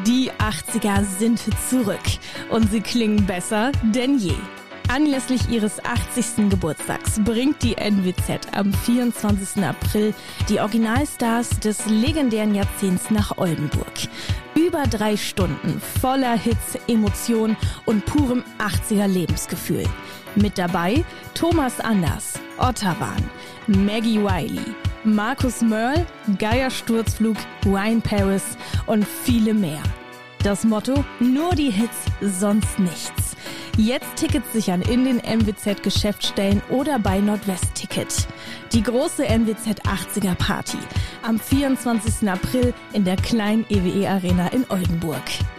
Die 80er sind zurück und sie klingen besser denn je. Anlässlich ihres 80. Geburtstags bringt die NWZ am 24. April die Originalstars des legendären Jahrzehnts nach Oldenburg. Über 3 Stunden voller Hits, Emotionen und purem 80er Lebensgefühl. Mit dabei Thomas Anders, Ottawan, Maggie Wiley, Markus Mörl, Geier Sturzflug, Ryan Paris und viele mehr. Das Motto: nur die Hits, sonst nichts. Jetzt Tickets sichern in den NWZ-Geschäftsstellen oder bei Nordwest-Ticket. Die große NWZ 80er Party am 24. April in der kleinen EWE Arena in Oldenburg.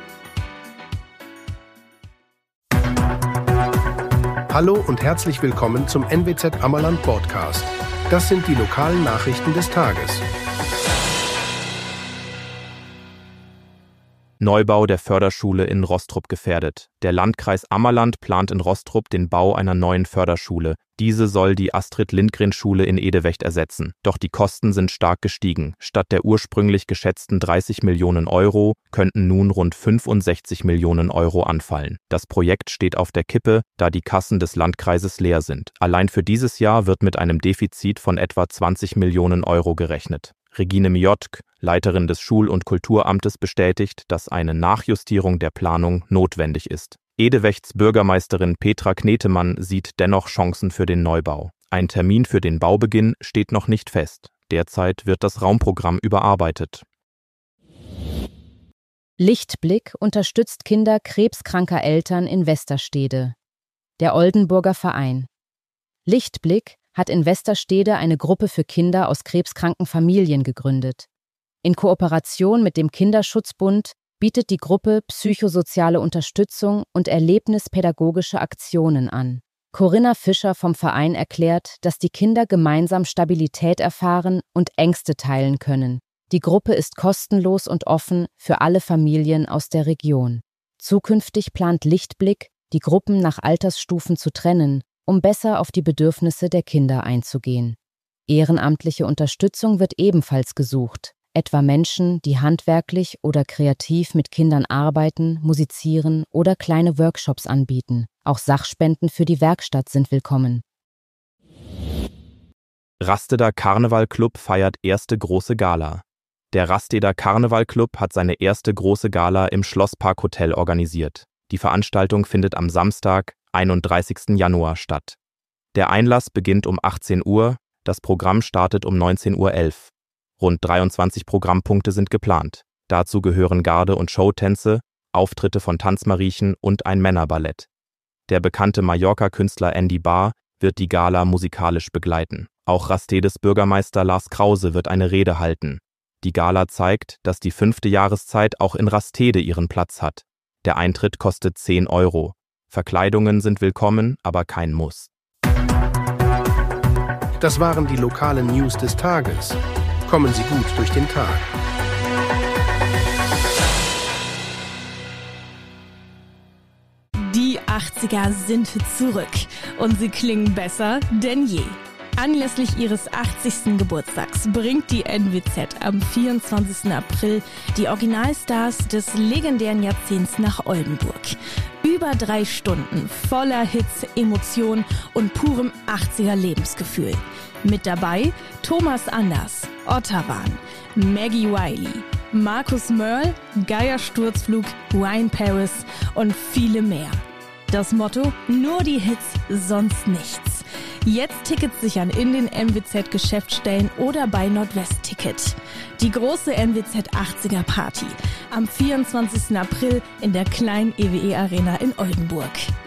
Hallo und herzlich willkommen zum NWZ Ammerland Podcast. Das sind die lokalen Nachrichten des Tages. Neubau der Förderschule in Rostrup gefährdet. Der Landkreis Ammerland plant in Rostrup den Bau einer neuen Förderschule. Diese soll die Astrid-Lindgren-Schule in Edewecht ersetzen. Doch die Kosten sind stark gestiegen. Statt der ursprünglich geschätzten 30 Millionen Euro könnten nun rund 65 Millionen Euro anfallen. Das Projekt steht auf der Kippe, da die Kassen des Landkreises leer sind. Allein für dieses Jahr wird mit einem Defizit von etwa 20 Millionen Euro gerechnet. Regine Miotk, Leiterin des Schul- und Kulturamtes, bestätigt, dass eine Nachjustierung der Planung notwendig ist. Edewechts Bürgermeisterin Petra Knetemann sieht dennoch Chancen für den Neubau. Ein Termin für den Baubeginn steht noch nicht fest. Derzeit wird das Raumprogramm überarbeitet. Lichtblick unterstützt Kinder krebskranker Eltern in Westerstede. Der Oldenburger Verein. Lichtblick hat in Westerstede eine Gruppe für Kinder aus krebskranken Familien gegründet. In Kooperation mit dem Kinderschutzbund bietet die Gruppe psychosoziale Unterstützung und erlebnispädagogische Aktionen an. Corinna Fischer vom Verein erklärt, dass die Kinder gemeinsam Stabilität erfahren und Ängste teilen können. Die Gruppe ist kostenlos und offen für alle Familien aus der Region. Zukünftig plant Lichtblick, die Gruppen nach Altersstufen zu trennen, um besser auf die Bedürfnisse der Kinder einzugehen. Ehrenamtliche Unterstützung wird ebenfalls gesucht, etwa Menschen, die handwerklich oder kreativ mit Kindern arbeiten, musizieren oder kleine Workshops anbieten. Auch Sachspenden für die Werkstatt sind willkommen. Rasteder Karneval-Club feiert erste große Gala. Der Rasteder Karneval-Club hat seine erste große Gala im Schlosspark Hotel organisiert. Die Veranstaltung findet am Samstag, 31. Januar statt. Der Einlass beginnt um 18 Uhr, das Programm startet um 19:11 Uhr. Rund 23 Programmpunkte sind geplant. Dazu gehören Garde- und Showtänze, Auftritte von Tanzmariechen und ein Männerballett. Der bekannte Mallorca-Künstler Andy Barr wird die Gala musikalisch begleiten. Auch Rastedes Bürgermeister Lars Krause wird eine Rede halten. Die Gala zeigt, dass die 5. Jahreszeit auch in Rastede ihren Platz hat. Der Eintritt kostet 10 Euro. Verkleidungen sind willkommen, aber kein Muss. Das waren die lokalen News des Tages. Kommen Sie gut durch den Tag. Die 80er sind zurück und sie klingen besser denn je. Anlässlich ihres 80. Geburtstags bringt die NWZ am 24. April die Originalstars des legendären Jahrzehnts nach Oldenburg. Über 3 Stunden voller Hits, Emotionen und purem 80er Lebensgefühl. Mit dabei Thomas Anders, Ottawan, Maggie Wiley, Markus Mörl, Geier Sturzflug, Ryan Paris und viele mehr. Das Motto: nur die Hits, sonst nichts. Jetzt Tickets sichern in den NWZ-Geschäftsstellen oder bei Nordwest-Ticket. Die große NWZ 80er Party am 24. April in der kleinen EWE Arena in Oldenburg.